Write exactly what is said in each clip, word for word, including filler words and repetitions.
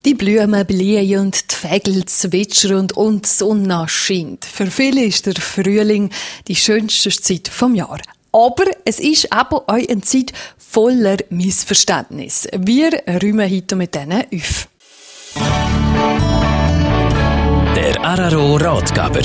Die Blumen blühen und die Vögel zwitschern und die Sonne scheint. Für viele ist der Frühling die schönste Zeit vom Jahr. Aber es ist eben auch eine Zeit voller Missverständnisse. Wir räumen heute mit denen auf. Der Araro-Ratgeber.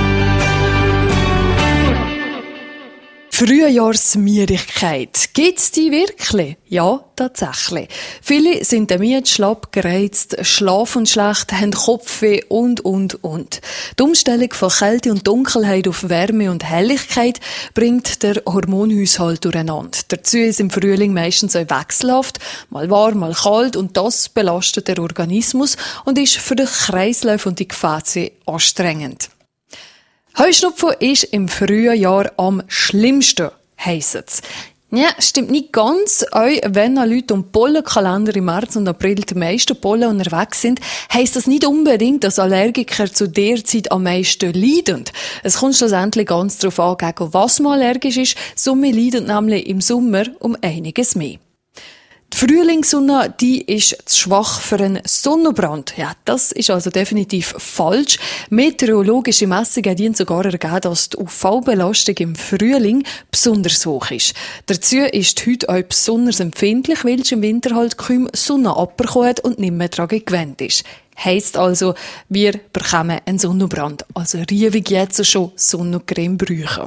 Frühjahrsmüdigkeit. Gibt's die wirklich? Ja, tatsächlich. Viele sind damit schlapp, gereizt, schlafen schlecht, haben Kopfweh und, und, und. Die Umstellung von Kälte und Dunkelheit auf Wärme und Helligkeit bringt der Hormonhaushalt durcheinander. Dazu ist im Frühling meistens auch wechselhaft, mal warm, mal kalt, und das belastet den Organismus und ist für den Kreislauf und die Gefäße anstrengend. Heuschnupfen ist im Frühjahr am schlimmsten, heisst es. Ja, stimmt nicht ganz. Auch wenn an Leute um Pollenkalender im März und April die meisten Pollen unterwegs sind, heisst das nicht unbedingt, dass Allergiker zu der Zeit am meisten leiden. Es kommt schlussendlich ganz darauf an, gegen was man allergisch ist. Summe leiden nämlich im Sommer um einiges mehr. Die Frühlingssonne, die ist zu schwach für einen Sonnenbrand. Ja, das ist also definitiv falsch. Meteorologische Messungen haben sogar ergeben, dass die U V-Belastung im Frühling besonders hoch ist. Dazu ist heute auch besonders empfindlich, weil es im Winter halt kaum Sonne abbekommen hat und nicht mehr daran gewöhnt ist. Heisst also, wir bekommen einen Sonnenbrand. Also riewig jetzt schon Sonnencreme brauchen.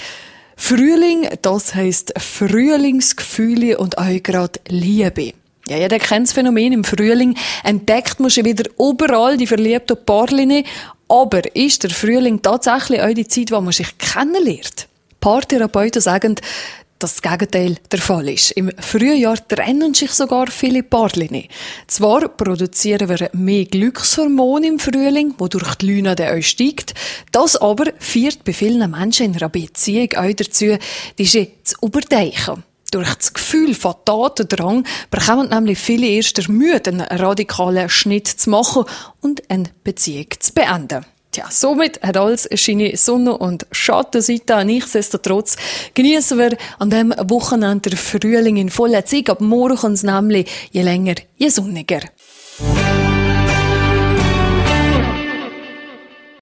Frühling, das heisst Frühlingsgefühle und auch gerade Liebe. Ja, jeder kennt das Phänomen. Im Frühling entdeckt man schon wieder überall die verliebten Paarchen. Aber ist der Frühling tatsächlich auch die Zeit, wo man sich kennenlernt? Paartherapeuten sagen, dass das Gegenteil der Fall ist. Im Frühjahr trennen sich sogar viele Paarchen. Zwar produzieren wir mehr Glückshormone im Frühling, wodurch die Lune dann auch steigt. Das aber führt bei vielen Menschen in einer Beziehung auch dazu, diese zu überdenken. Durch das Gefühl von Tatendrang bekommen nämlich viele erst der Mühe, einen radikalen Schnitt zu machen und eine Beziehung zu beenden. Tja, somit hat alles eine Sonne- und Schattenseite. Nichtsdestotrotz genießen wir an diesem Wochenende der Frühling in voller Zeit. Ab morgen kommt es nämlich je länger, je sonniger.